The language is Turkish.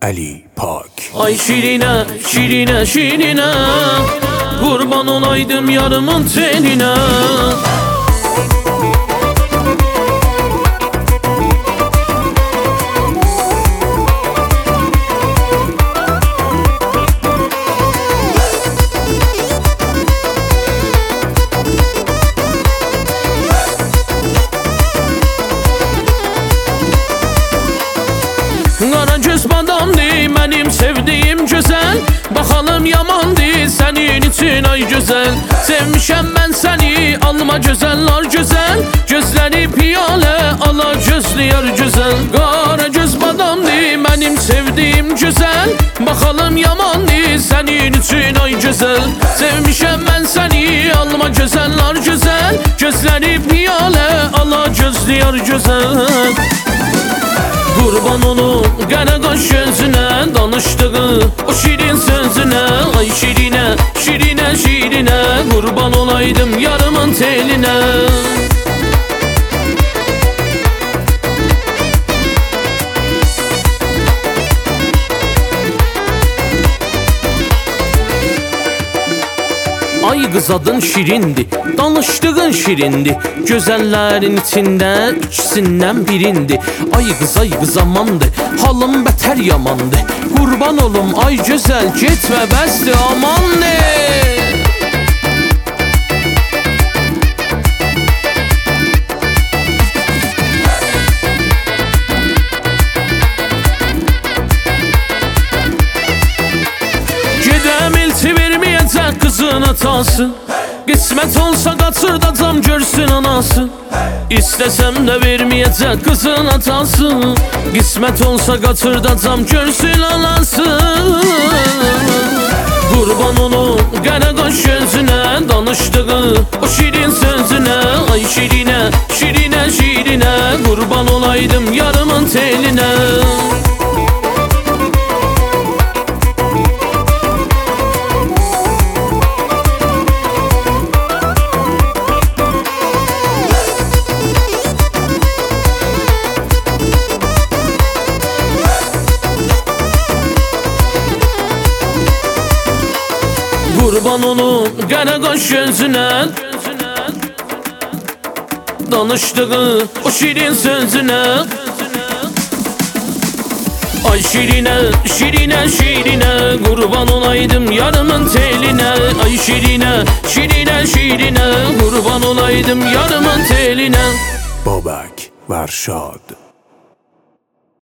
Ali Pak. Ay şirine, şirine, şirine, kurban olaydım yarımın teline. Qara göz badamdı benim sevdiğim güzel, bakalım yamandı senin için ay güzel. Sevmişem ben seni, alma güzeller güzel, gözleri piyale ala gözlü yar güzel. Qara göz badamdı benim sevdiğim güzel, bakalım yamandı senin için ay güzel. Sevmişem ben seni, alma güzeller güzel, gözleri piyale ala gözlü yar güzel. Kurban olup qara qaş gözünə, danışdığı o şirin sözünə. Ay şirine, şirine, şirine, kurban olaydım yarımın teline. Ay kız adın şirindi, danıştığın şirindi, gözellerin içinde ikisinden birindi. Ay kız amandı, halım beter yamandı, kurban olum ay güzel gitme bəsdi aman ne. Gedəm elçi verməyəcək kızın atası, qismət olsa qaçırdacam görsün anası. İstesem de vermeyecek kızın atası, qismət olsa qaçırdacam görsün anası. Kurban olup qara qaş gözünə, danışdığı o şirin sözünə. Ay şirine, şirine, şirine, kurban olaydım yarımın teline. Kurban olup qara qaş gözünə, danışdığı o şirin sözünə. Ay şirine, şirine, şirine, kurban olaydım yarımın teline. Ay şirine, şirine, şirine, kurban olaydım yarımın teline. Babak Varşad.